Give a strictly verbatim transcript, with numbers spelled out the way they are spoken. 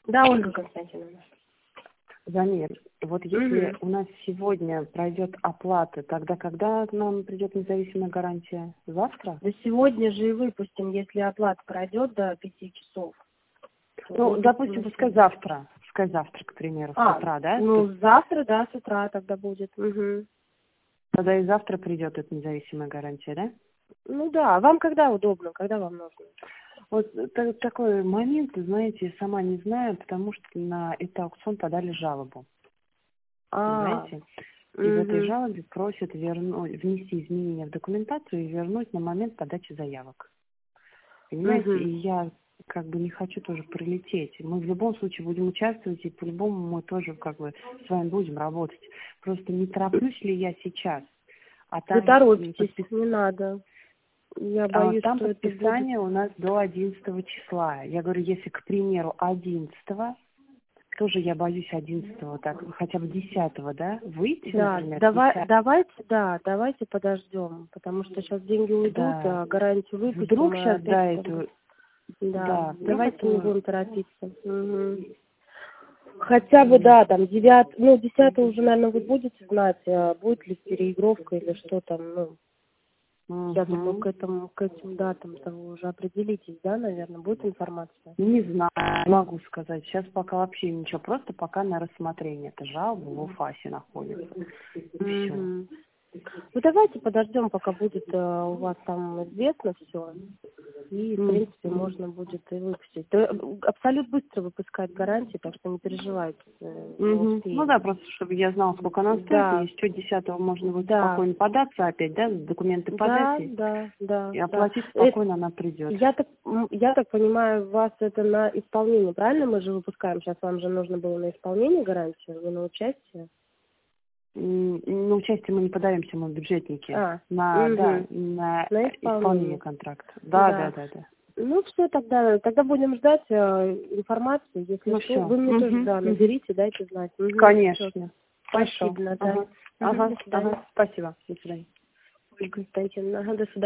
Да, Ольга Константиновна. Замер. Вот если Угу. у нас сегодня пройдет оплата, тогда когда нам придет независимая гарантия? Завтра? Да сегодня же и выпустим, если оплата пройдет до пяти часов. Ну, допустим, пускай завтра. Пускай завтра, к примеру, с А, утра, да? То ну есть завтра, да, с утра тогда будет. Угу. тогда и завтра придет эта независимая гарантия, да? Ну да, вам когда удобно, когда вам нужно? Вот та- такой момент, знаете, я сама не знаю, потому что на этот аукцион подали жалобу. А, Понимаете? И в этой угу. жалобе просят вернуть, внести изменения в документацию и вернуть на момент подачи заявок. Понимаете? И Угу. я как бы не хочу тоже прилететь. Мы в любом случае будем участвовать, и по-любому мы тоже как бы с вами будем работать. Просто не тороплюсь ли я сейчас? А Вы там м, торопитесь, подпис- не надо. Я а боюсь, там что это будет... подписание у нас до одиннадцатого числа. Я говорю, если, к примеру, одиннадцатого, тоже я боюсь одиннадцатого, так, хотя бы десятого, да, выйти, Да, например, давай, десятого, давайте, да, давайте подождем, потому что сейчас деньги уйдут, да. а гарантию выпустим, Вдруг и сейчас, опять да, как бы, эту, да, да, вдруг давайте не эту, будем торопиться. Мгм. Хотя бы, да, там, девят, ну, десятого уже, наверное, вы будете знать, а будет ли переигровка или что там, ну, я думаю, к угу. этому, к этим датам-то вы уже определитесь, да, наверное, будет информация? Не знаю, не могу сказать. Сейчас пока вообще ничего, просто пока на рассмотрение. Это жалоба в УФАСе находится. И все. Мгм. Ну, давайте подождем, пока будет э, у вас там известно все. И, в принципе, можно будет и выпустить. То, э, Абсолют быстро выпускает гарантии, так что не переживайте, э, мы Угу. Ну успеем. да, просто чтобы я знала, сколько она стоит, и Да, еще десятого можно будет да, спокойно податься опять, да, документы подать, да, и, да, да, и да. оплатить Э, спокойно она придет. Я так, м, я так понимаю, вас это на исполнение, правильно? Мы же выпускаем, сейчас вам же нужно было на исполнение гарантию, не на участие? М, На участие мы не подаемся, мы бюджетники. А, На, да, угу, на на исполнение исполнение, контракта. Да, да, да. да, да. Ну, все, тогда, тогда будем ждать э, информацию, если Ну что. все. Вы мне тоже, Угу, да, угу. наберите, дайте знать. Угу, все. Конечно. Хорошо. Спасибо, Наталья. Ага. Угу, Ага, до свидания. ага. Спасибо. До свидания. Ольга Константиновна, ага, до свидания.